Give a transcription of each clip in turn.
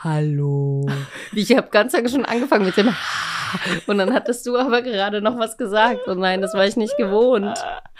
Hallo. Ich habe ganz lange schon angefangen mit dem und dann hattest du aber gerade noch was gesagt. Und nein, das war ich nicht gewohnt.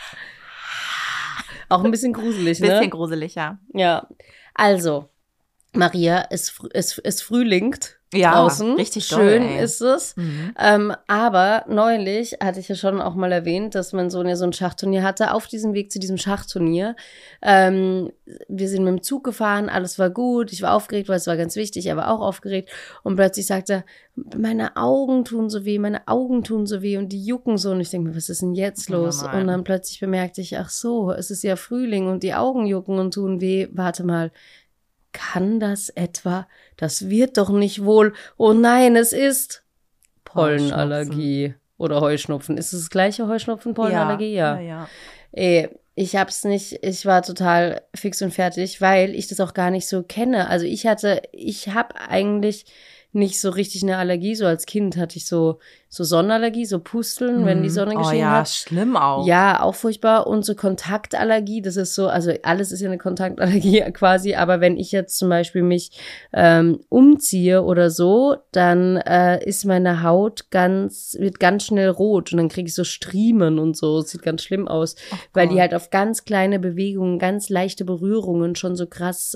Auch ein bisschen gruselig, ne? Bisschen gruselig, ja. Ja, also, Maria, es frühlingt draußen. Richtig schön doll, ist es. Aber neulich hatte ich ja schon auch mal erwähnt, dass mein Sohn ja so ein Schachturnier hatte. Auf diesem Weg zu diesem Schachturnier. Wir sind mit dem Zug gefahren, alles war gut. Ich war aufgeregt, weil es war ganz wichtig. Er war auch aufgeregt. Und plötzlich sagte er, meine Augen tun so weh und die jucken so. Und ich denke mir, was ist denn jetzt los? Und dann plötzlich bemerkte ich, ach so, es ist ja Frühling und die Augen jucken und tun weh. Warte mal. Kann das etwa? Das wird doch nicht wohl. Oh nein, es ist Pollenallergie oder Heuschnupfen. Ist es das gleiche Heuschnupfen, Pollenallergie? Ja. Ich hab's nicht, ich war total fix und fertig, weil ich das auch gar nicht so kenne. Also ich habe eigentlich nicht so richtig eine Allergie. So als Kind hatte ich so Sonnenallergie, so Pusteln, wenn die Sonne geschienen hat. Oh ja, schlimm auch. Ja, auch furchtbar. Und so Kontaktallergie, das ist so, also alles ist ja eine Kontaktallergie quasi, aber wenn ich jetzt zum Beispiel mich umziehe oder so, dann ist meine Haut wird ganz schnell rot und dann kriege ich so Striemen und so. Es sieht ganz schlimm aus, weil die halt auf ganz kleine Bewegungen, ganz leichte Berührungen schon so krass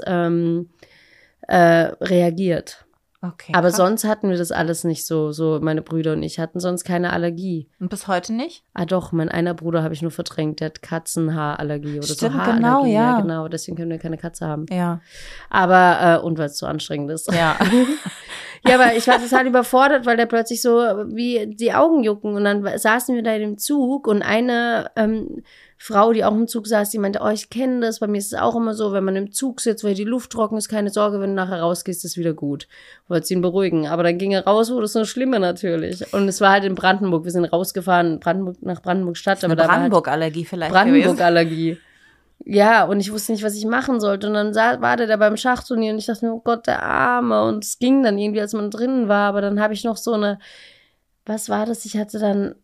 reagiert. Okay, aber krass. sonst hatten wir das alles nicht so meine Brüder und ich hatten sonst keine Allergie. Und bis heute nicht? Ah doch, mein einer Bruder habe ich nur verdrängt, der hat Katzenhaarallergie oder Stimmt, so Haarallergie. genau, ja. Genau, deswegen können wir keine Katze haben. Ja. Aber, und weil es zu anstrengend ist. Ja. Ja, aber ich war total überfordert, weil der plötzlich so wie die Augen jucken und dann saßen wir da in dem Zug und eine Frau, die auch im Zug saß, die meinte, ich kenne das, bei mir ist es auch immer so, wenn man im Zug sitzt, weil die Luft trocken ist, keine Sorge, wenn du nachher rausgehst, ist wieder gut. Wollte ihn beruhigen, aber dann ging er raus, wurde es nur schlimmer natürlich. Und es war halt in Brandenburg, wir sind rausgefahren, nach Brandenburg-Stadt. Aber da Brandenburg-Allergie vielleicht Brandenburg-Allergie. Ja, und ich wusste nicht, was ich machen sollte. Und dann war der da beim Schachturnier und ich dachte mir, oh Gott, der Arme. Und es ging dann irgendwie, als man drinnen war. Aber dann habe ich noch so was war das? Ich hatte dann,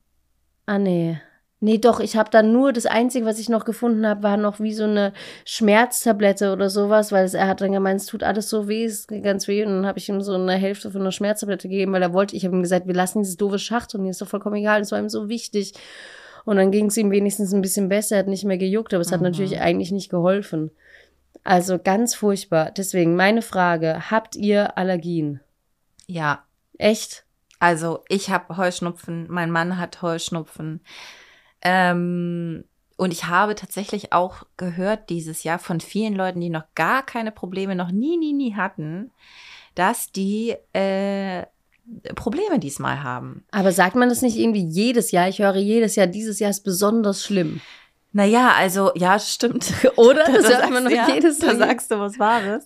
Nee, doch, ich habe dann nur, das Einzige, was ich noch gefunden habe, war noch wie so eine Schmerztablette oder sowas, weil er hat dann gemeint, es tut alles so weh, es geht ganz weh. Und dann habe ich ihm so eine Hälfte von einer Schmerztablette gegeben, weil ich habe ihm gesagt, wir lassen dieses doofe Schachturnier, ist doch vollkommen egal, das war ihm so wichtig. Und dann ging es ihm wenigstens ein bisschen besser, er hat nicht mehr gejuckt, aber es hat natürlich eigentlich nicht geholfen. Also ganz furchtbar. Deswegen meine Frage, habt ihr Allergien? Ja. Echt? Also ich habe Heuschnupfen, mein Mann hat Heuschnupfen. Und ich habe tatsächlich auch gehört dieses Jahr von vielen Leuten, die noch gar keine Probleme, noch nie hatten, dass die Probleme diesmal haben. Aber sagt man das nicht irgendwie jedes Jahr? Ich höre jedes Jahr, dieses Jahr ist besonders schlimm. Naja, also, ja, stimmt. Oder? Das sagt man noch jedes Jahr. Da sagst du was Wahres.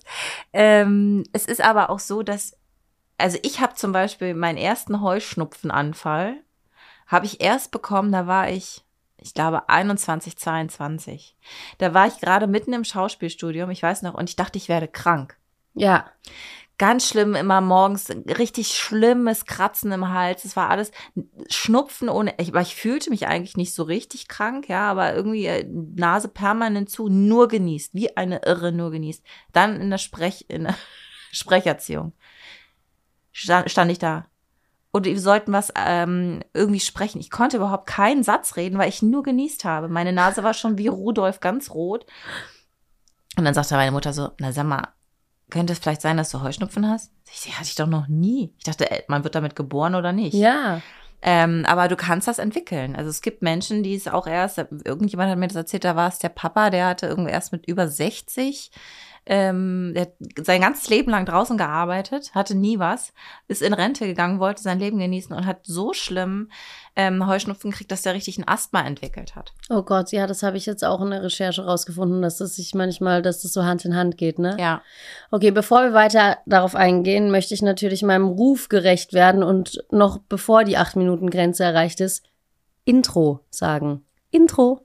Es ist aber auch so, dass, also ich habe zum Beispiel meinen ersten Heuschnupfenanfall, habe ich erst bekommen, da war ich glaube 21, 22. Da war ich gerade mitten im Schauspielstudium, ich weiß noch, und ich dachte, ich werde krank. Ja. Ganz schlimm, immer morgens richtig schlimmes Kratzen im Hals. Es war alles Schnupfen ohne, aber ich fühlte mich eigentlich nicht so richtig krank, ja, aber irgendwie Nase permanent zu, nur genießt, wie eine Irre, nur genießt. Dann in der Sprecherziehung stand ich da. Und wir sollten was irgendwie sprechen. Ich konnte überhaupt keinen Satz reden, weil ich nur genießt habe. Meine Nase war schon wie Rudolf ganz rot. Und dann sagte meine Mutter so, na sag mal, könnte es vielleicht sein, dass du Heuschnupfen hast? Ich hatte ich doch noch nie. Ich dachte, man wird damit geboren oder nicht. Ja. Aber du kannst das entwickeln. Also es gibt Menschen, die es auch irgendjemand hat mir das erzählt, da war es der Papa, der hatte irgendwie erst mit über 60, der hat sein ganzes Leben lang draußen gearbeitet, hatte nie was, ist in Rente gegangen, wollte sein Leben genießen und hat so schlimm Heuschnupfen gekriegt, dass der richtig ein Asthma entwickelt hat. Oh Gott, ja, das habe ich jetzt auch in der Recherche rausgefunden, dass das so Hand in Hand geht, ne? Ja. Okay, bevor wir weiter darauf eingehen, möchte ich natürlich meinem Ruf gerecht werden und noch bevor die 8-Minuten-Grenze erreicht ist, Intro sagen. Intro.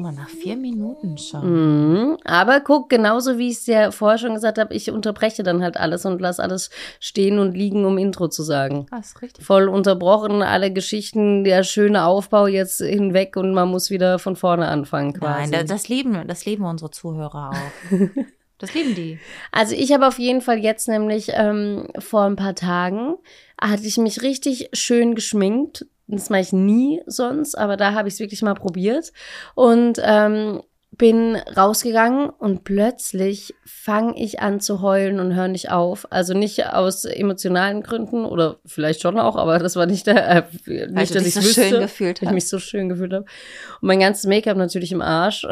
mal, nach 4 Minuten schon. Aber guck, genauso wie ich es dir vorher schon gesagt habe, ich unterbreche dann halt alles und lasse alles stehen und liegen, um Intro zu sagen. Das ist richtig. Voll unterbrochen, alle Geschichten, der schöne Aufbau jetzt hinweg und man muss wieder von vorne anfangen quasi. Nein, das lieben unsere Zuhörer auch. Das lieben die. Also ich habe auf jeden Fall jetzt nämlich vor ein paar Tagen, hatte ich mich richtig schön geschminkt. Das mache ich nie sonst, aber da habe ich es wirklich mal probiert. Und bin rausgegangen und plötzlich fange ich an zu heulen und höre nicht auf. Also nicht aus emotionalen Gründen oder vielleicht schon auch, aber das war nicht der, nicht, dass ich so wüsste, schön gefühlt weil ich mich so schön gefühlt habe. Und mein ganzes Make-up natürlich im Arsch.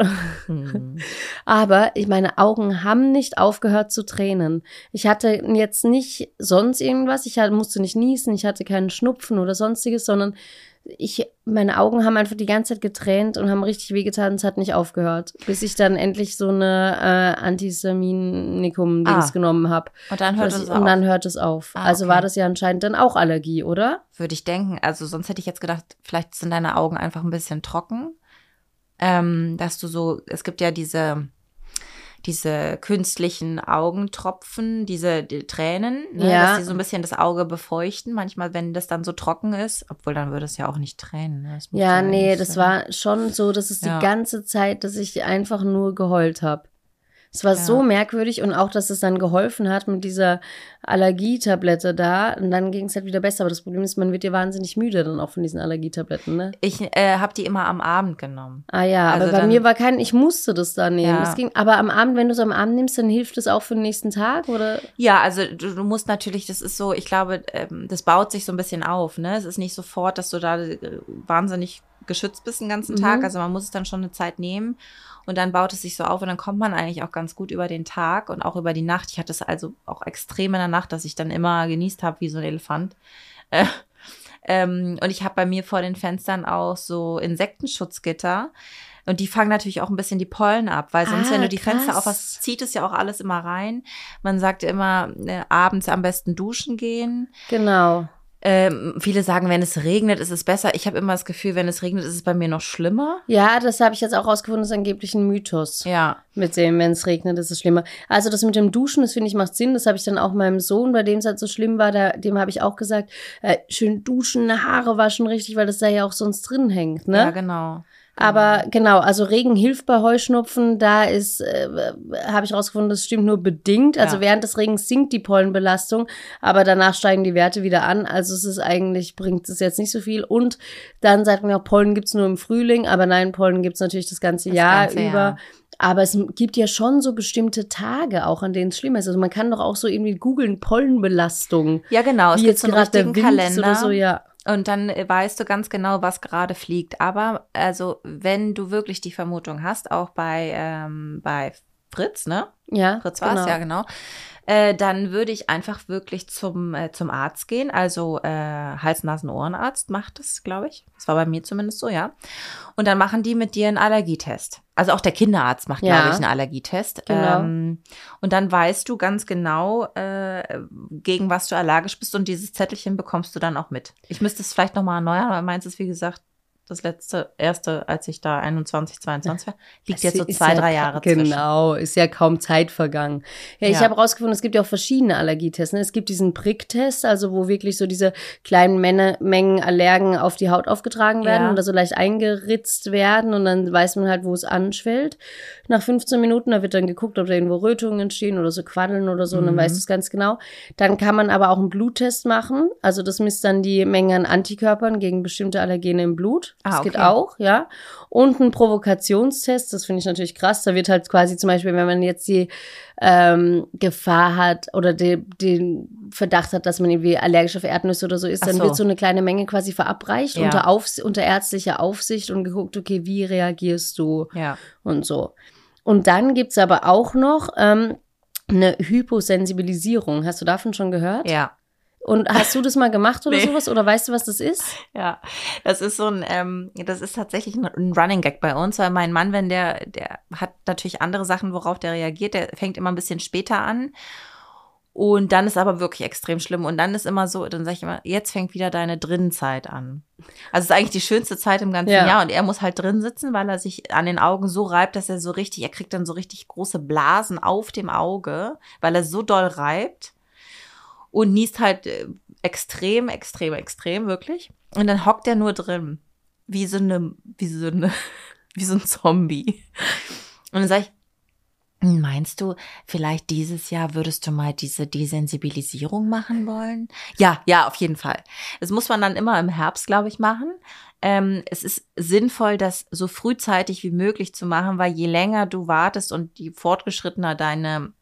Aber meine Augen haben nicht aufgehört zu tränen. Ich hatte jetzt nicht sonst irgendwas, musste nicht niesen, ich hatte keinen Schnupfen oder sonstiges, sondern meine Augen haben einfach die ganze Zeit getränt und haben richtig wehgetan, es hat nicht aufgehört, bis ich dann endlich so eine Antihistaminikum-Dings genommen habe. Und dann hört es auf. Und dann hört es auf. Also okay. war das ja anscheinend dann auch Allergie, oder? Würde ich denken. Also sonst hätte ich jetzt gedacht, vielleicht sind deine Augen einfach ein bisschen trocken. Dass du so, es gibt ja diese künstlichen Augentropfen, die Tränen, ne, dass die so ein bisschen das Auge befeuchten. Manchmal, wenn das dann so trocken ist, obwohl dann würde es ja auch nicht tränen. Ne? Ja, nee, das war schon so, dass es die ganze Zeit, dass ich einfach nur geheult habe. Es war so merkwürdig und auch, dass es dann geholfen hat mit dieser Allergietablette da und dann ging es halt wieder besser. Aber das Problem ist, man wird ja wahnsinnig müde dann auch von diesen Allergietabletten, ne? Ich habe die immer am Abend genommen. Ah ja, also aber bei mir war ich musste das da nehmen. Ja. Es ging, aber am Abend, wenn du es am Abend nimmst, dann hilft es auch für den nächsten Tag, oder? Ja, also du musst natürlich, das ist so, ich glaube, das baut sich so ein bisschen auf, ne? Es ist nicht sofort, dass du da wahnsinnig geschützt bist den ganzen Tag. Also man muss es dann schon eine Zeit nehmen und dann baut es sich so auf und dann kommt man eigentlich auch ganz gut über den Tag und auch über die Nacht. Ich hatte es also auch extrem in der Nacht, dass ich dann immer genießt habe wie so ein Elefant. Und ich habe bei mir vor den Fenstern auch so Insektenschutzgitter. Und die fangen natürlich auch ein bisschen die Pollen ab, weil sonst, wenn du die Fenster aufhast, zieht es ja auch alles immer rein. Man sagt immer, abends am besten duschen gehen. Genau. Viele sagen, wenn es regnet, ist es besser. Ich habe immer das Gefühl, wenn es regnet, ist es bei mir noch schlimmer. Ja, das habe ich jetzt auch rausgefunden, das ist angeblich ein Mythos. Ja. Mit dem, wenn es regnet, ist es schlimmer. Also das mit dem Duschen, das finde ich macht Sinn. Das habe ich dann auch meinem Sohn, bei dem es halt so schlimm war, dem habe ich auch gesagt, schön duschen, Haare waschen richtig, weil das da ja auch sonst drin hängt, ne? Ja, genau. Aber genau, also Regen hilft bei Heuschnupfen, da ist, habe ich rausgefunden, das stimmt nur bedingt. Also während des Regens sinkt die Pollenbelastung, aber danach steigen die Werte wieder an. Also es ist eigentlich, bringt es jetzt nicht so viel. Und dann sagt man auch, Pollen gibt's nur im Frühling, aber nein, Pollen gibt's natürlich das ganze Jahr über. Ja. Aber es gibt ja schon so bestimmte Tage auch, an denen es schlimm ist. Also man kann doch auch so irgendwie googeln, Pollenbelastung. Ja, genau. Es gibt so einen richtigen Kalender. Oder so, ja. Und dann weißt du ganz genau, was gerade fliegt. Aber also, wenn du wirklich die Vermutung hast, auch bei Fritz, ne? Ja, Fritz war es, ja, genau. Dann würde ich einfach wirklich zum Arzt gehen. Also Hals-Nasen-Ohrenarzt macht das, glaube ich. Das war bei mir zumindest so, ja. Und dann machen die mit dir einen Allergietest. Also auch der Kinderarzt macht, glaube ich, einen Allergietest. Genau. Und dann weißt du ganz genau, gegen was du allergisch bist. Und dieses Zettelchen bekommst du dann auch mit. Ich müsste es vielleicht nochmal erneuern, aber meins ist, wie gesagt, das erste, als ich da 21, 22 war, liegt jetzt so 2-3 Jahre zwischen. Genau, ist ja kaum Zeit vergangen. Ja, ich habe rausgefunden, es gibt ja auch verschiedene Allergietests. Ne? Es gibt diesen Pricktest, also wo wirklich so diese kleinen Mengen Allergen auf die Haut aufgetragen werden oder so leicht eingeritzt werden und dann weiß man halt, wo es anschwillt. Nach 15 Minuten, da wird dann geguckt, ob da irgendwo Rötungen entstehen oder so Quaddeln oder so und dann weißt du es ganz genau. Dann kann man aber auch einen Bluttest machen, also das misst dann die Menge an Antikörpern gegen bestimmte Allergene im Blut. Das geht auch, ja. Und ein Provokationstest, das finde ich natürlich krass. Da wird halt quasi zum Beispiel, wenn man jetzt die Gefahr hat oder den Verdacht hat, dass man irgendwie allergisch auf Erdnüsse oder so ist, dann wird so eine kleine Menge quasi verabreicht unter ärztlicher Aufsicht und geguckt, okay, wie reagierst du und so. Und dann gibt's aber auch noch eine Hyposensibilisierung. Hast du davon schon gehört? Ja. Und hast du das mal gemacht oder sowas? Oder weißt du, was das ist? Ja, das ist so das ist tatsächlich ein Running Gag bei uns, weil mein Mann, wenn der hat natürlich andere Sachen, worauf der reagiert, der fängt immer ein bisschen später an. Und dann ist aber wirklich extrem schlimm. Und dann ist immer so, dann sage ich immer, jetzt fängt wieder deine Drinnenzeit an. Also es ist eigentlich die schönste Zeit im ganzen Jahr. Und er muss halt drin sitzen, weil er sich an den Augen so reibt, dass er kriegt dann so richtig große Blasen auf dem Auge, weil er so doll reibt. Und niest halt extrem, wirklich. Und dann hockt er nur drin. Wie so ein Zombie. Und dann sage ich, meinst du, vielleicht dieses Jahr würdest du mal diese Desensibilisierung machen wollen? Ja, auf jeden Fall. Das muss man dann immer im Herbst, glaube ich, machen. Es ist sinnvoll, das so frühzeitig wie möglich zu machen, weil je länger du wartest und je fortgeschrittener deine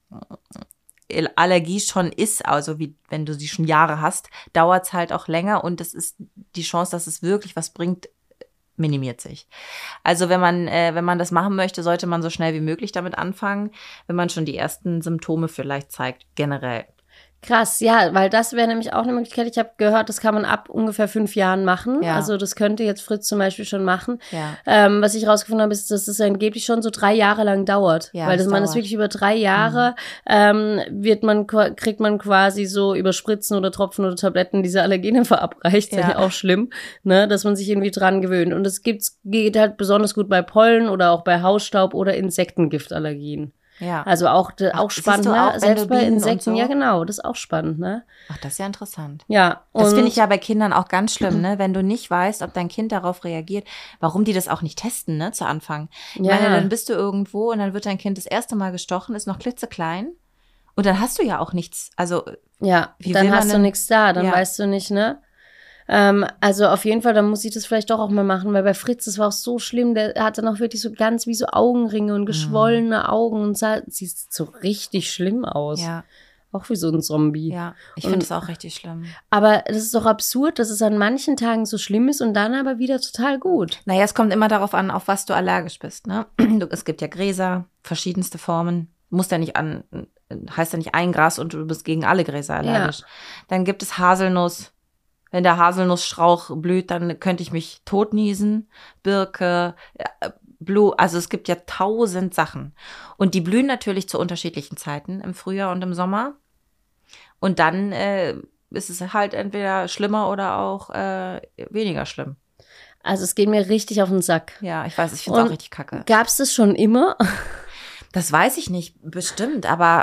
Allergie schon ist, also wie wenn du sie schon Jahre hast, dauert es halt auch länger und das ist die Chance, dass es wirklich was bringt, minimiert sich. Also wenn man das machen möchte, sollte man so schnell wie möglich damit anfangen, wenn man schon die ersten Symptome vielleicht zeigt, generell. Krass, ja, weil das wäre nämlich auch eine Möglichkeit. Ich habe gehört, das kann man ab ungefähr 5 Jahren machen. Ja. Also das könnte jetzt Fritz zum Beispiel schon machen. Ja. Was ich rausgefunden habe, ist, dass es angeblich schon so 3 Jahre lang dauert. Ja, weil das man ist dauert. wirklich über 3 Jahre, kriegt man quasi so über Spritzen oder Tropfen oder Tabletten diese Allergene verabreicht. Das ist ja auch schlimm, ne, dass man sich irgendwie dran gewöhnt. Und es geht halt besonders gut bei Pollen oder auch bei Hausstaub oder Insektengiftallergien. Ja. Also auch spannend, du ne? auch, wenn Selbst du bei Bienen und Insekten, so? ja genau, das ist auch spannend, ne? Ach, das ist ja interessant. Ja. Das finde ich ja bei Kindern auch ganz schlimm, ne? Wenn du nicht weißt, ob dein Kind darauf reagiert, warum die das auch nicht testen, ne, zu Anfang. Ich meine, dann bist du irgendwo und dann wird dein Kind das erste Mal gestochen, ist noch klitzeklein und dann hast du ja auch nichts, also ja, dann hast du nichts da, dann weißt du nicht, ne? Also auf jeden Fall, dann muss ich das vielleicht doch auch mal machen, weil bei Fritz, das war auch so schlimm, der hatte noch wirklich so ganz wie so Augenringe und geschwollene Augen und sieht so richtig schlimm aus. Ja. Auch wie so ein Zombie. Ja, ich finde das auch richtig schlimm. Aber das ist doch absurd, dass es an manchen Tagen so schlimm ist und dann aber wieder total gut. Naja, es kommt immer darauf an, auf was du allergisch bist, ne? Es gibt ja Gräser, verschiedenste Formen. Heißt ja nicht ein Gras und du bist gegen alle Gräser allergisch. Ja. Dann gibt es Haselnuss. Wenn der Haselnussstrauch blüht, dann könnte ich mich totniesen. Birke, also es gibt ja 1000 Sachen. Und die blühen natürlich zu unterschiedlichen Zeiten, im Frühjahr und im Sommer. Und dann ist es halt entweder schlimmer oder auch weniger schlimm. Also es geht mir richtig auf den Sack. Ja, ich weiß, ich finde es auch richtig kacke. Gab es das schon immer? Das weiß ich nicht, bestimmt, aber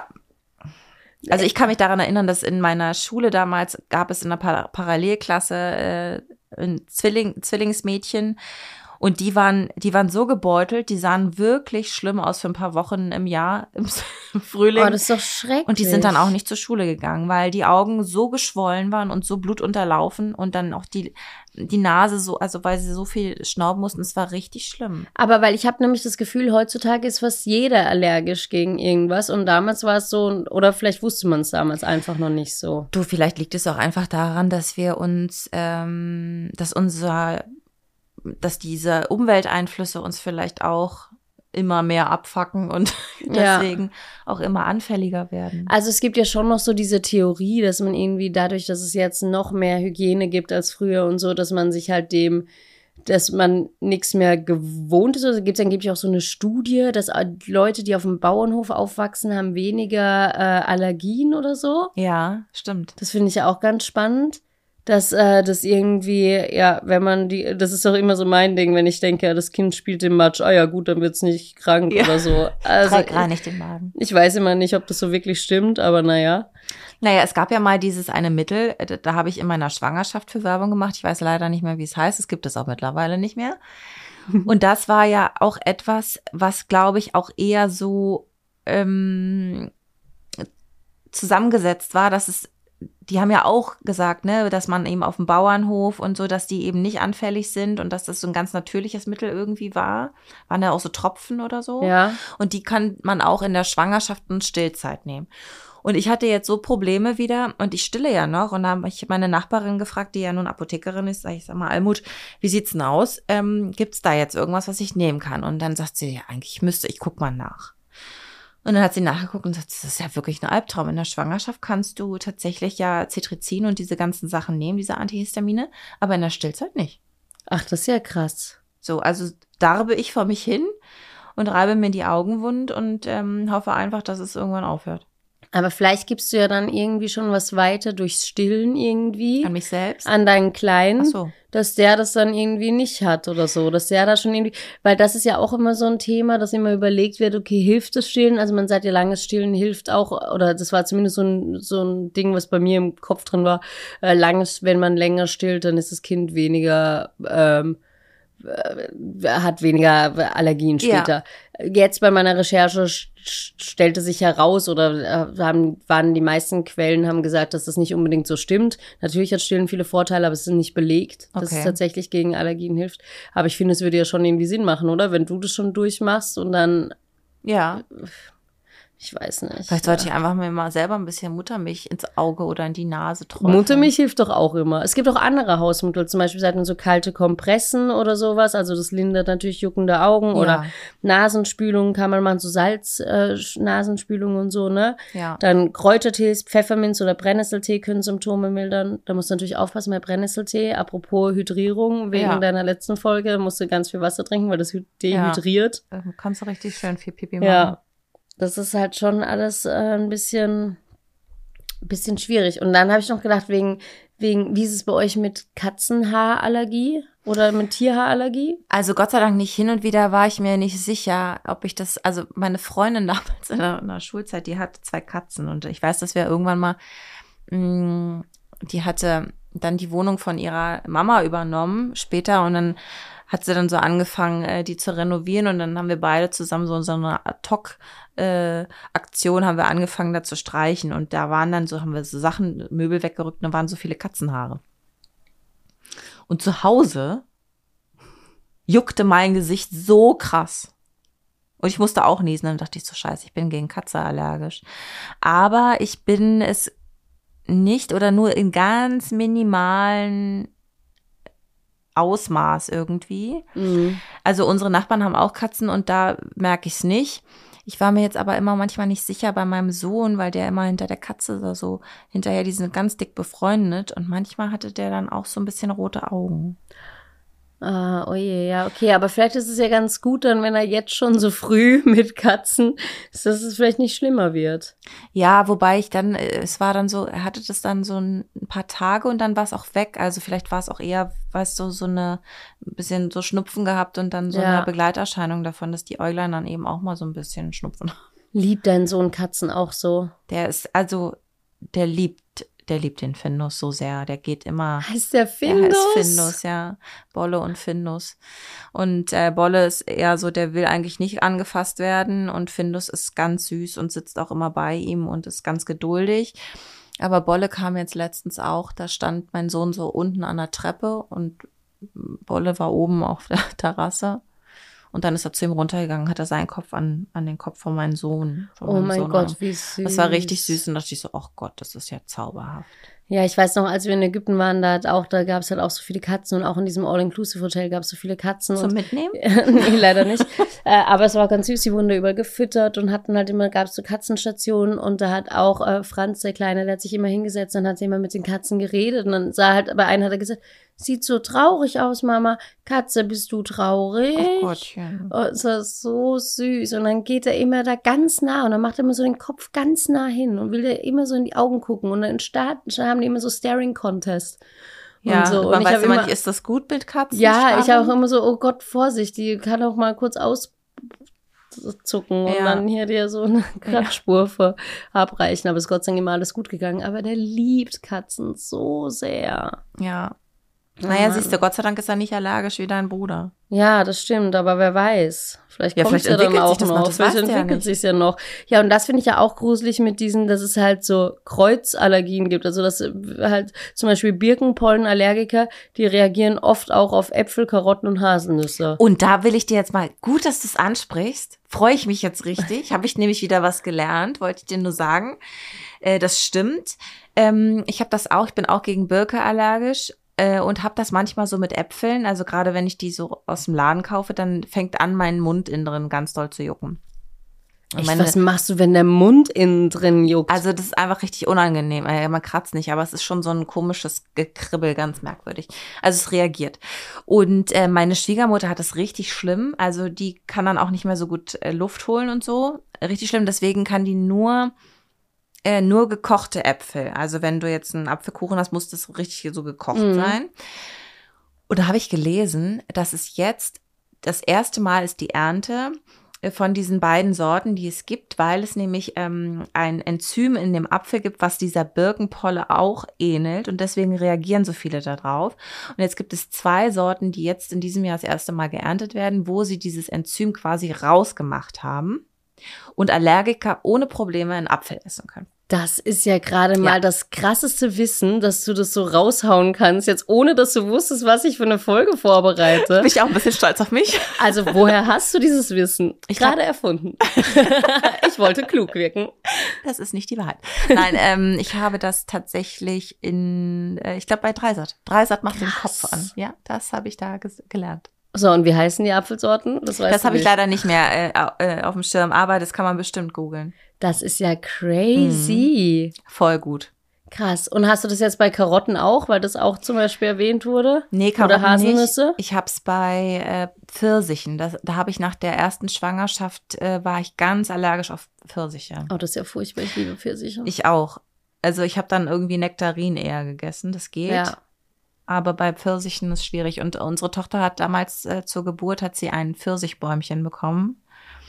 also ich kann mich daran erinnern, dass in meiner Schule damals gab es in der Parallelklasse ein Zwillingsmädchen und die waren so gebeutelt, die sahen wirklich schlimm aus für ein paar Wochen im Jahr, im Frühling. Oh, das ist doch schrecklich. Und die sind dann auch nicht zur Schule gegangen, weil die Augen so geschwollen waren und so blutunterlaufen und dann auch die Nase so, also weil sie so viel schnauben mussten, es war richtig schlimm. Aber weil ich habe nämlich das Gefühl, heutzutage ist fast jeder allergisch gegen irgendwas und damals war es so, oder vielleicht wusste man es damals einfach noch nicht so. Du, vielleicht liegt es auch einfach daran, dass wir uns, dass diese Umwelteinflüsse uns vielleicht auch immer mehr abfacken und deswegen auch immer anfälliger werden. Also es gibt ja schon noch so diese Theorie, dass man irgendwie dadurch, dass es jetzt noch mehr Hygiene gibt als früher und so, dass man sich halt dass man nichts mehr gewohnt ist. Also gibt es angeblich auch so eine Studie, dass Leute, die auf dem Bauernhof aufwachsen, haben weniger Allergien oder so. Ja, stimmt. Das finde ich ja auch ganz spannend. Dass das irgendwie, ja, wenn man das ist doch immer so mein Ding, wenn ich denke, das Kind spielt im Matsch, ja gut, dann wird's nicht krank oder so. Also reinigt den Magen. Ich weiß immer nicht, ob das so wirklich stimmt, aber naja. Naja, es gab ja mal dieses eine Mittel, da habe ich in meiner Schwangerschaft für Werbung gemacht. Ich weiß leider nicht mehr, wie es heißt. Es gibt es auch mittlerweile nicht mehr. Und das war ja auch etwas, was, glaube ich, auch eher so zusammengesetzt war, dass die haben ja auch gesagt, ne, dass man eben auf dem Bauernhof und so, dass die eben nicht anfällig sind und dass das so ein ganz natürliches Mittel irgendwie war. Waren ja auch so Tropfen oder so. Ja. Und die kann man auch in der Schwangerschaft und Stillzeit nehmen. Und ich hatte jetzt so Probleme wieder und ich stille ja noch und da habe ich meine Nachbarin gefragt, die ja nun Apothekerin ist, sag mal, Almut, wie sieht's denn aus? Gibt's da jetzt irgendwas, was ich nehmen kann? Und dann sagt sie, ja, eigentlich ich guck mal nach. Und dann hat sie nachgeguckt und sagt, das ist ja wirklich ein Albtraum. In der Schwangerschaft kannst du tatsächlich ja Cetirizin und diese ganzen Sachen nehmen, diese Antihistamine, aber in der Stillzeit nicht. Ach, das ist ja krass. So, also darbe ich vor mich hin und reibe mir die Augen wund und hoffe einfach, dass es irgendwann aufhört. Aber vielleicht gibst du ja dann irgendwie schon was weiter durchs Stillen irgendwie. An mich selbst? An deinen Kleinen. Ach so. Dass der das dann irgendwie nicht hat oder so. Dass der da schon irgendwie, weil das ist ja auch immer so ein Thema, dass immer überlegt wird, okay, hilft das Stillen? Also man sagt ja, langes Stillen hilft auch, oder das war zumindest so ein Ding, was bei mir im Kopf drin war. Wenn man länger stillt, dann ist das Kind weniger, hat weniger Allergien später. Ja. Jetzt bei meiner Recherche stellte sich heraus, oder waren die meisten Quellen haben gesagt, dass das nicht unbedingt so stimmt. Natürlich hat Stillen viele Vorteile, aber es ist nicht belegt, dass es tatsächlich gegen Allergien hilft. Aber ich finde, es würde ja schon irgendwie Sinn machen, oder? Wenn du das schon durchmachst und dann ja. Ich weiß nicht. Vielleicht sollte ich einfach mir mal selber ein bisschen Muttermilch ins Auge oder in die Nase träufeln. Muttermilch hilft doch auch immer. Es gibt auch andere Hausmittel, zum Beispiel sagt man so kalte Kompressen oder sowas. Also das lindert natürlich juckende Augen oder Nasenspülungen kann man machen, so Salz-Nasenspülungen und so, ne? Ja. Dann Kräutertees, Pfefferminz oder Brennnesseltee können Symptome mildern. Da musst du natürlich aufpassen bei Brennnesseltee. Apropos Hydrierung, wegen deiner letzten Folge musst du ganz viel Wasser trinken, weil das dehydriert. Ja. Kannst du richtig schön viel Pipi machen. Ja. Das ist halt schon alles ein bisschen schwierig. Und dann habe ich noch gedacht, wegen, wie ist es bei euch mit Katzenhaarallergie oder mit Tierhaarallergie? Also Gott sei Dank nicht. Hin und wieder war ich mir nicht sicher, ob ich das, also meine Freundin damals in der Schulzeit, die hatte 2 Katzen und ich weiß, dass wir irgendwann mal, die hatte dann die Wohnung von ihrer Mama übernommen später und dann hat sie dann so angefangen, die zu renovieren und dann haben wir beide zusammen so eine Ad-Hoc-Aktion haben wir angefangen, da zu streichen und da waren dann so, haben wir so Sachen, Möbel weggerückt und da waren so viele Katzenhaare. Und zu Hause juckte mein Gesicht so krass. Und ich musste auch niesen, dann dachte ich so, scheiße, ich bin gegen Katze allergisch. Aber ich bin es nicht oder nur in ganz minimalen Ausmaß irgendwie. Mhm. Also unsere Nachbarn haben auch Katzen und da merke ich es nicht. Ich war mir jetzt aber immer manchmal nicht sicher bei meinem Sohn, weil der immer hinter der Katze oder so hinterher, die sind ganz dick befreundet und manchmal hatte der dann auch so ein bisschen rote Augen. Ah, oh je, ja, okay, aber vielleicht ist es ja ganz gut dann, wenn er jetzt schon so früh mit Katzen, dass es vielleicht nicht schlimmer wird. Ja, wobei es war dann so, er hatte das dann so ein paar Tage und dann war es auch weg, also vielleicht war es auch eher, weißt du, so ein bisschen so Schnupfen gehabt und dann so eine Begleiterscheinung davon, dass die Äuglein dann eben auch mal so ein bisschen schnupfen. Liebt dein Sohn Katzen auch so? Der liebt den Findus so sehr. Der geht immer. Heißt der Findus? Der heißt Findus, ja. Bolle und Findus. Und Bolle ist eher so, der will eigentlich nicht angefasst werden. Und Findus ist ganz süß und sitzt auch immer bei ihm und ist ganz geduldig. Aber Bolle kam jetzt letztens auch. Da stand mein Sohn so unten an der Treppe und Bolle war oben auf der Terrasse. Und dann ist er zu ihm runtergegangen, hat er seinen Kopf an den Kopf von meinem Sohn. Oh mein Gott, wie süß. Das war richtig süß und da dachte ich so, ach Gott, das ist ja zauberhaft. Ja, ich weiß noch, als wir in Ägypten waren, da gab es halt auch so viele Katzen und auch in diesem All-Inclusive-Hotel gab es so viele Katzen. Zum Mitnehmen? Nee, leider nicht. Aber es war auch ganz süß, die wurden da überall gefüttert und gab es so Katzenstationen und da hat auch Franz, der Kleine, der hat sich immer hingesetzt und hat immer mit den Katzen geredet und dann bei einer hat er gesagt, sieht so traurig aus, Mama. Katze, bist du traurig? Oh Gottchen. Oh, das war so süß. Und dann geht er immer da ganz nah und dann macht er immer so den Kopf ganz nah hin und will dir immer so in die Augen gucken. Und dann haben die immer so Staring-Contest. Ja, und so. Man und weiß immer nicht, ist das gut mit Katzen? Ja, ich habe auch immer so, oh Gott, Vorsicht, die kann auch mal kurz auszucken und dann hier dir so eine Kratzspur verabreichen. Aber es ist Gott sei Dank immer alles gut gegangen. Aber der liebt Katzen so sehr. Ja. Naja, siehst du, Gott sei Dank ist er nicht allergisch wie dein Bruder. Ja, das stimmt, aber wer weiß. Vielleicht kommt es ja dann auch noch. Vielleicht entwickelt sich ja noch. Ja, und das finde ich ja auch gruselig mit dass es halt so Kreuzallergien gibt. Also, dass halt zum Beispiel Birkenpollenallergiker, die reagieren oft auch auf Äpfel, Karotten und Haselnüsse. Und da will ich dir jetzt mal, gut, dass du es ansprichst, freue ich mich jetzt richtig. Habe ich nämlich wieder was gelernt, wollte ich dir nur sagen. Das stimmt. Ich habe das auch, ich bin auch gegen Birke allergisch. Und habe das manchmal so mit Äpfeln, also gerade wenn ich die so aus dem Laden kaufe, dann fängt an, mein Mund innen drin ganz doll zu jucken. Was machst du, wenn der Mund innen drin juckt? Also das ist einfach richtig unangenehm. Man kratzt nicht, aber es ist schon so ein komisches Gekribbel, ganz merkwürdig. Also es reagiert. Und meine Schwiegermutter hat das richtig schlimm. Also die kann dann auch nicht mehr so gut Luft holen und so. Richtig schlimm, deswegen kann die nur Nur gekochte Äpfel. Also wenn du jetzt einen Apfelkuchen hast, muss das richtig so gekocht sein. Und da habe ich gelesen, dass es jetzt das erste Mal ist die Ernte von diesen beiden Sorten, die es gibt, weil es nämlich ein Enzym in dem Apfel gibt, was dieser Birkenpolle auch ähnelt und deswegen reagieren so viele da drauf. Und jetzt gibt es 2 Sorten, die jetzt in diesem Jahr das erste Mal geerntet werden, wo sie dieses Enzym quasi rausgemacht haben und Allergiker ohne Probleme einen Apfel essen können. Das ist ja gerade mal das krasseste Wissen, dass du das so raushauen kannst, jetzt ohne, dass du wusstest, was ich für eine Folge vorbereite. Bin ich auch ein bisschen stolz auf mich. Also woher hast du dieses Wissen? Gerade erfunden. Ich wollte klug wirken. Das ist nicht die Wahrheit. Nein, ich habe das tatsächlich ich glaube bei Dreisat. Dreisat macht den Kopf an. Ja, das habe ich da gelernt. So, und wie heißen die Apfelsorten? Das habe ich leider nicht mehr auf dem Schirm, aber das kann man bestimmt googeln. Das ist ja crazy. Voll gut. Krass. Und hast du das jetzt bei Karotten auch, weil das auch zum Beispiel erwähnt wurde? Nee, Karotten oder Haselnüsse? nicht. Ich habe es bei Pfirsichen. Da habe ich nach der ersten Schwangerschaft, war ich ganz allergisch auf Pfirsiche. Oh, das ist ja furchtbar. Ich liebe Pfirsiche. Ich auch. Also ich habe dann irgendwie Nektarin eher gegessen. Das geht. Ja. Aber bei Pfirsichen ist es schwierig. Und unsere Tochter hat damals zur Geburt hat sie ein Pfirsichbäumchen bekommen.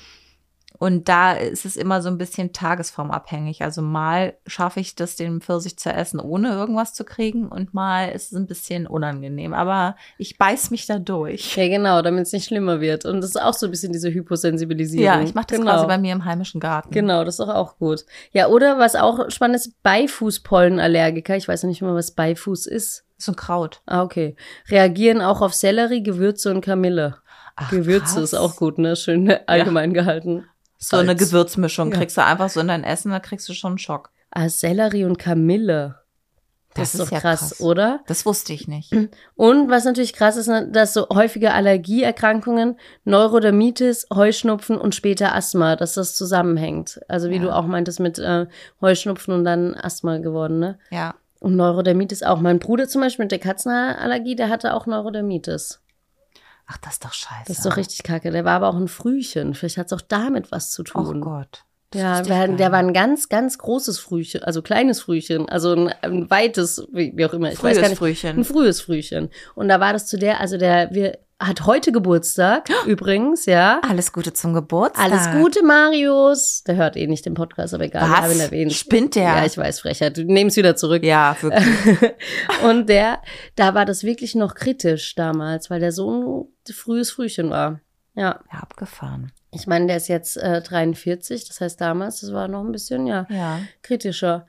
Und da ist es immer so ein bisschen tagesformabhängig. Also mal schaffe ich das, den Pfirsich zu essen, ohne irgendwas zu kriegen. Und mal ist es ein bisschen unangenehm. Aber ich beiß mich da durch. Ja, genau, damit es nicht schlimmer wird. Und das ist auch so ein bisschen diese Hyposensibilisierung. Ja, ich mache das quasi bei mir im heimischen Garten. Genau, das ist doch auch gut. Ja, oder was auch spannend ist, Beifußpollenallergiker. Ich weiß noch nicht mal, was Beifuß ist. Das ist ein Kraut. Ah, okay. Reagieren auch auf Sellerie, Gewürze und Kamille. Ach, Gewürze krass. ist auch gut, ne? Schön allgemein gehalten. So eine Salz. Gewürzmischung kriegst du einfach so in dein Essen, da kriegst du schon einen Schock. Ah, Sellerie und Kamille. Das ist doch krass, oder? Das wusste ich nicht. Und was natürlich krass ist, dass so häufige Allergieerkrankungen, Neurodermitis, Heuschnupfen und später Asthma, dass das zusammenhängt. Also wie du auch meintest mit Heuschnupfen und dann Asthma geworden, ne? Ja. Und Neurodermitis auch. Mein Bruder zum Beispiel mit der Katzenallergie, der hatte auch Neurodermitis. Ach, das ist doch scheiße. Das ist doch richtig kacke. Der war aber auch ein Frühchen. Vielleicht hat es auch damit was zu tun. Oh Gott. Ja, der war ein ganz, ganz großes Frühchen, also kleines Frühchen, also ein weites, wie auch immer. Ich weiß gar nicht. Frühchen. Ein frühes Frühchen. Und da war das hat heute Geburtstag, übrigens, ja. Alles Gute zum Geburtstag. Alles Gute, Marius. Der hört nicht den Podcast, aber egal, Was? ich habe ihn erwähnt. Spinnt der? Ja, ich weiß, Frechheit. Du nimmst wieder zurück. Ja, wirklich. Und da war das wirklich noch kritisch damals, weil der so ein frühes Frühchen war. Ja. Ja, abgefahren. Ich meine, der ist jetzt 43, das heißt damals, das war noch ein bisschen, kritischer.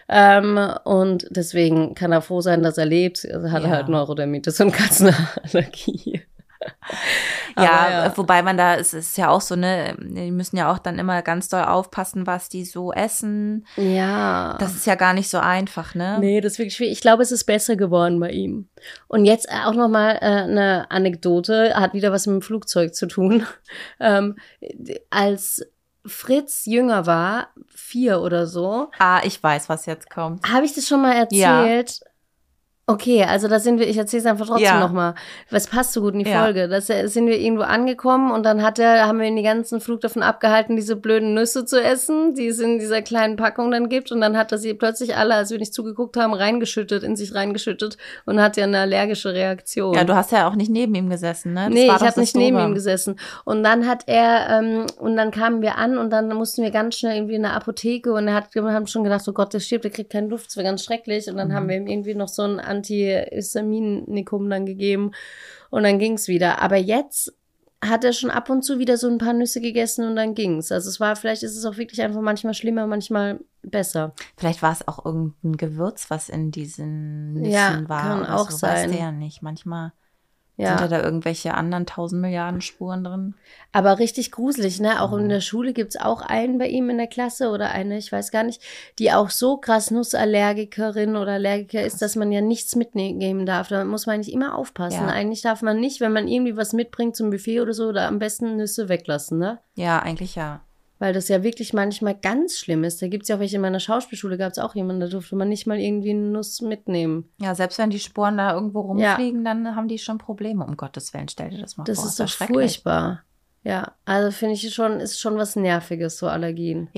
Und deswegen kann er froh sein, dass er lebt. Er hat halt Neurodermitis und Katzenallergie. Ja, wobei es ist ja auch so, ne, die müssen ja auch dann immer ganz doll aufpassen, was die so essen. Ja. Das ist ja gar nicht so einfach, ne? Nee, das ist wirklich schwierig. Ich glaube, es ist besser geworden bei ihm. Und jetzt auch noch mal eine Anekdote, hat wieder was mit dem Flugzeug zu tun. Als Fritz jünger war, 4 oder so. Ah, ich weiß, was jetzt kommt. Habe ich das schon mal erzählt? Ja. Okay, also da sind wir, ich erzähle es einfach trotzdem nochmal. Was passt so gut in die Folge? Da sind wir irgendwo angekommen und dann haben wir den ganzen Flug davon abgehalten, diese blöden Nüsse zu essen, die es in dieser kleinen Packung dann gibt. Und dann hat er sie plötzlich alle, als wir nicht zugeguckt haben, in sich reingeschüttet und hat ja eine allergische Reaktion. Ja, du hast ja auch nicht neben ihm gesessen, ne? Nee, ich habe nicht neben ihm gesessen. Und dann hat er, und dann kamen wir an und dann mussten wir ganz schnell irgendwie in eine Apotheke und wir haben schon gedacht, oh Gott, der stirbt, der kriegt keine Luft, das wäre ganz schrecklich. Und dann haben wir ihm irgendwie noch so ein Antihistaminikum dann gegeben und dann ging's wieder. Aber jetzt hat er schon ab und zu wieder so ein paar Nüsse gegessen und dann ging's. Also vielleicht ist es auch wirklich einfach manchmal schlimmer, manchmal besser. Vielleicht war es auch irgendein Gewürz, was in diesen Nüssen war. Kann auch so. sein. Weißt du ja nicht. Manchmal sind da irgendwelche anderen 1000 Milliarden Spuren drin. Aber richtig gruselig, ne? Auch in der Schule gibt's auch einen bei ihm in der Klasse oder eine, ich weiß gar nicht, die auch so krass Nussallergikerin oder Allergiker ist, dass man ja nichts mitnehmen darf. Da muss man eigentlich immer aufpassen. Ja. Eigentlich darf man nicht, wenn man irgendwie was mitbringt zum Buffet oder so, oder am besten Nüsse weglassen, ne? Ja, eigentlich ja. Weil das ja wirklich manchmal ganz schlimm ist. Da gibt's ja auch welche, in meiner Schauspielschule gab's auch jemanden, da durfte man nicht mal irgendwie eine Nuss mitnehmen. Ja, selbst wenn die Sporen da irgendwo rumfliegen, dann haben die schon Probleme. Um Gottes Willen, stell dir das mal vor. Das ist doch furchtbar. Ja, also finde ich ist schon was Nerviges, so Allergien. Ja,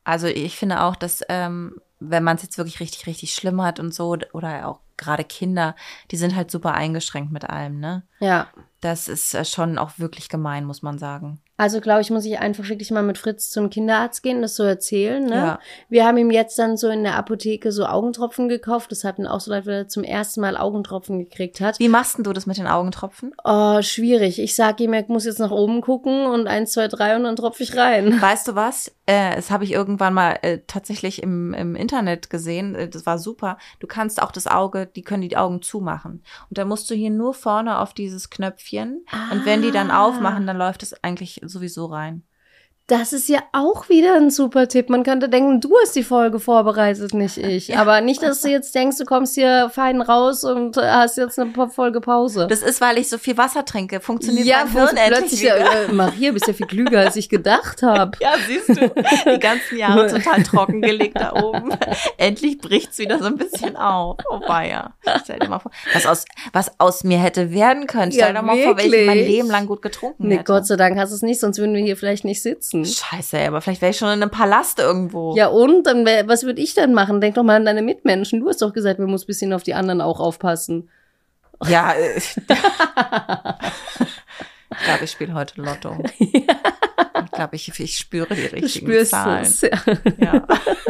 Also ich finde auch, dass wenn man es jetzt wirklich richtig, richtig schlimm hat und so, oder auch gerade Kinder, die sind halt super eingeschränkt mit allem, ne? Ja. Das ist schon auch wirklich gemein, muss man sagen. Also, glaube ich, muss ich einfach wirklich mal mit Fritz zum Kinderarzt gehen, das so erzählen, ne? Ja. Wir haben ihm jetzt dann so in der Apotheke so Augentropfen gekauft. Das hat ihn auch so leid, weil er zum ersten Mal Augentropfen gekriegt hat. Wie machst denn du das mit den Augentropfen? Oh, schwierig. Ich sag ihm, er muss jetzt nach oben gucken und 1, 2, 3 und dann tropfe ich rein. Weißt du was? Das habe ich irgendwann mal tatsächlich im Internet gesehen. Das war super. Du kannst auch die können die Augen zumachen. Und dann musst du hier nur vorne auf dieses Knöpfchen. Und wenn die dann aufmachen, dann läuft es eigentlich sowieso rein. Das ist ja auch wieder ein super Tipp. Man könnte denken, du hast die Folge vorbereitet, nicht ich. Ja. Aber nicht, dass du jetzt denkst, du kommst hier fein raus und hast jetzt eine Folge Pause. Das ist, weil ich so viel Wasser trinke. Funktioniert ja, mein Hirn endlich plötzlich wieder. Ja, Maria, bist ja viel klüger, als ich gedacht habe. Ja, siehst du, die ganzen Jahre total trocken gelegt da oben. Endlich bricht's wieder so ein bisschen auf. Oh weia. Stell dir mal vor, was aus mir hätte werden können. Stell dir mal vor, wenn ich mein Leben lang gut getrunken hätte. Gott sei Dank hast du es nicht, sonst würden wir hier vielleicht nicht sitzen. Scheiße, aber vielleicht wäre ich schon in einem Palast irgendwo. Ja und? Dann was würde ich dann machen? Denk doch mal an deine Mitmenschen. Du hast doch gesagt, wir müssen ein bisschen auf die anderen auch aufpassen. Ja, ich glaube, ich spiele heute Lotto. Ich glaube, ich spüre die richtigen Zahlen. Es, ja. Ja.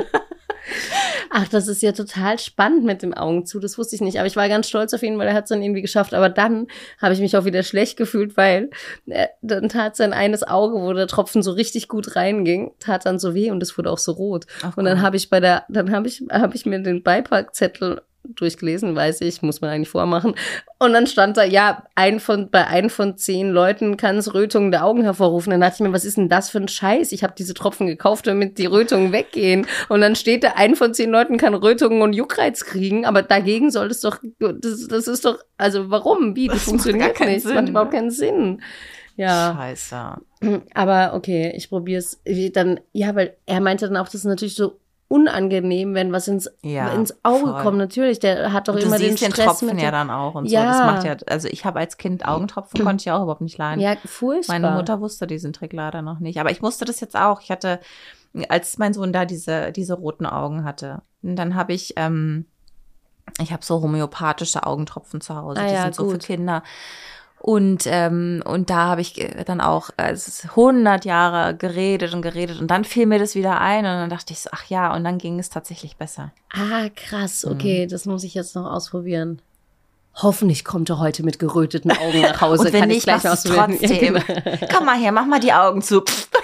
Ach, das ist ja total spannend mit dem Augen zu. Das wusste ich nicht. Aber ich war ganz stolz auf ihn, weil er hat es dann irgendwie geschafft. Aber dann habe ich mich auch wieder schlecht gefühlt, weil dann tat sein eines Auge, wo der Tropfen so richtig gut reinging, tat dann so weh und es wurde auch so rot. Ach, und dann habe ich habe ich mir den Beipackzettel durchgelesen, weiß ich, muss man eigentlich vormachen. Und dann stand da, ja, bei 1 von 10 Leuten kann es Rötungen der Augen hervorrufen. Dann dachte ich mir, was ist denn das für ein Scheiß? Ich habe diese Tropfen gekauft, damit die Rötungen weggehen. Und dann steht da, 1 von 10 Leuten kann Rötungen und Juckreiz kriegen, aber dagegen soll es doch, das ist doch, also warum? Wie? Das funktioniert nicht. Das macht überhaupt keinen Sinn. Ja. Scheiße. Aber okay, ich probiere es dann, ja, weil er meinte dann auch, das ist natürlich so unangenehm, wenn was ins Auge voll. kommt. Natürlich, der hat doch und immer du siehst den Stress Tropfen mit ja dann auch und ja. so. Das macht ja, also ich habe als Kind Augentropfen, konnte ich auch überhaupt nicht leiden. Ja, furchtbar. Meine Mutter wusste diesen Trick leider noch nicht. Aber ich musste das jetzt auch. Ich hatte, als mein Sohn da diese roten Augen hatte, dann habe ich habe so homöopathische Augentropfen zu Hause. Die sind so für Kinder. Und da habe ich dann auch 100 Jahre geredet und dann fiel mir das wieder ein und dann dachte ich so, ach ja, und dann ging es tatsächlich besser. Ah, krass, okay, das muss ich jetzt noch ausprobieren. Hoffentlich kommt er heute mit geröteten Augen nach Hause. Und wenn kann nicht, ich gleich machst du ausprobieren. trotzdem. Komm mal her, mach mal die Augen zu.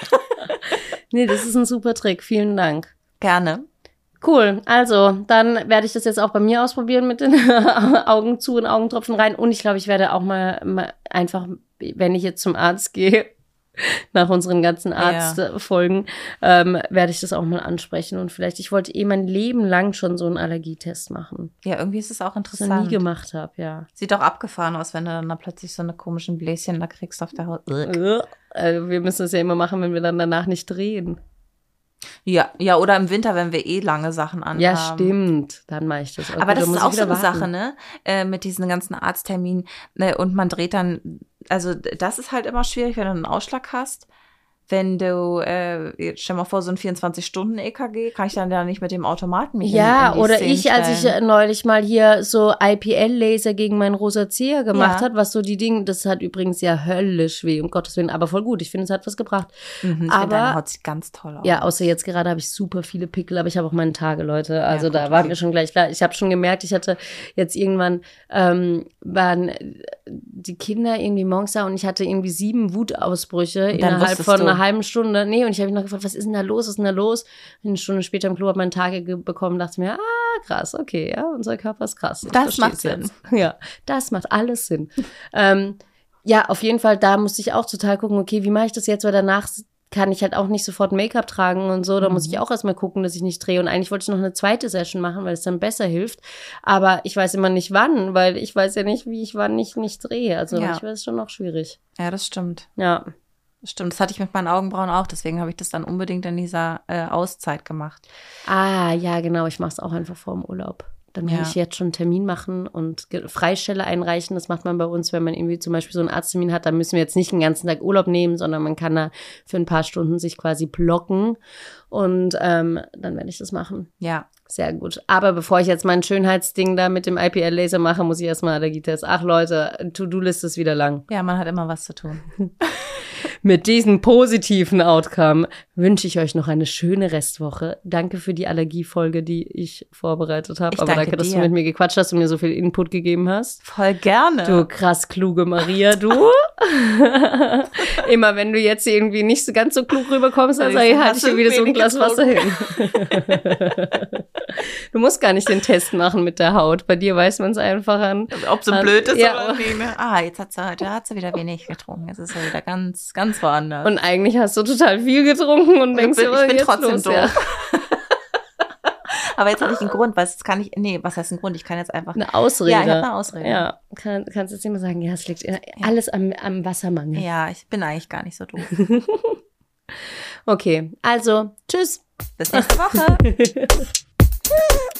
Nee, das ist ein super Trick, vielen Dank. Gerne. Cool, also dann werde ich das jetzt auch bei mir ausprobieren mit den Augen zu und Augentropfen rein. Und ich glaube, ich werde auch mal einfach, wenn ich jetzt zum Arzt gehe, nach unseren ganzen Arztfolgen, werde ich das auch mal ansprechen. Und vielleicht, ich wollte mein Leben lang schon so einen Allergietest machen. Ja, irgendwie ist es auch interessant. Was ich nie gemacht habe, ja. Sieht auch abgefahren aus, wenn du dann plötzlich so eine komischen Bläschen da kriegst auf der Haut. Wir müssen es ja immer machen, wenn wir dann danach nicht drehen. Ja, oder im Winter, wenn wir lange Sachen anhaben. Ja, stimmt. Dann mache ich das. Okay, aber das ist auch so eine warten. Sache, ne? Mit diesen ganzen Arztterminen. Und man dreht dann, also das ist halt immer schwierig, wenn du einen Ausschlag hast. Wenn du, stell mal vor, so ein 24-Stunden-EKG, kann ich dann ja nicht mit dem Automaten mich in die oder Szene als ich stellen. neulich mal hier so IPL-Laser gegen meinen Rosacea gemacht hat, was so die Dinge, das hat übrigens ja höllisch weh, um Gottes Willen, aber voll gut. Ich finde, es hat was gebracht. Ich finde, deine Haut sieht ganz toll aus. Ja, außer jetzt gerade habe ich super viele Pickel, aber ich habe auch meine Tage, Leute. Also Ja, da gut, war mir schon gleich klar. Ich habe schon gemerkt, ich hatte jetzt irgendwann, waren die Kinder irgendwie morgens da und ich hatte irgendwie 7 Wutausbrüche innerhalb von einer halben Stunde. Nee, und ich habe mich noch gefragt, was ist denn da los? Was ist denn da los? Eine Stunde später im Klo habe ich meine Tage bekommen, dachte mir, krass, okay, ja, unser Körper ist krass. Das macht Sinn. Ja, das macht alles Sinn. Ja, auf jeden Fall, da musste ich auch total gucken, okay, wie mache ich das jetzt, weil danach kann ich halt auch nicht sofort Make-up tragen und so, da muss ich auch erstmal gucken, dass ich nicht drehe und eigentlich wollte ich noch eine zweite Session machen, weil es dann besser hilft, aber ich weiß immer nicht wann, weil ich weiß ja nicht, wie ich wann nicht drehe, also manchmal ist es schon noch schwierig. Ja, das stimmt. Ja. Stimmt, das hatte ich mit meinen Augenbrauen auch, deswegen habe ich das dann unbedingt in dieser Auszeit gemacht. Ja, genau, ich mache es auch einfach vor dem Urlaub. dann werde ich jetzt schon einen Termin machen und Freistelle einreichen. Das macht man bei uns, wenn man irgendwie zum Beispiel so einen Arzttermin hat, dann müssen wir jetzt nicht den ganzen Tag Urlaub nehmen, sondern man kann da für ein paar Stunden sich quasi blocken und dann werde ich das machen. Ja. Sehr gut. Aber bevor ich jetzt mein Schönheitsding da mit dem IPL-Laser mache, muss ich erstmal Allergietest. Ach Leute, To-Do-Liste ist wieder lang. Ja, man hat immer was zu tun. Mit diesem positiven Outcome wünsche ich euch noch eine schöne Restwoche. Danke für die Allergiefolge, die ich vorbereitet habe. Aber danke, dass du mit mir gequatscht hast und mir so viel Input gegeben hast. Voll gerne. Du krass kluge Maria, du. Immer wenn du jetzt irgendwie nicht so ganz so klug rüberkommst, dann sag ich, halte ich dir wieder so ein Glas Wasser hin. Du musst gar nicht den Test machen mit der Haut. Bei dir weiß man es einfach an. Ob so blöd ist ja. oder nicht. Ne? Jetzt hat sie wieder wenig getrunken. Jetzt ist sie wieder ganz, ganz woanders. Und eigentlich hast du total viel getrunken und denkst, ich bin trotzdem los, doof. ja. Aber jetzt habe ich einen Grund, was heißt ein Grund? Ich kann jetzt einfach. Eine Ausrede. Ja, ich habe eine Ausrede. Ja, kannst jetzt immer sagen, ja, es liegt alles am Wassermangel. Ja, ich bin eigentlich gar nicht so doof. Okay, also, tschüss. Bis nächste Woche.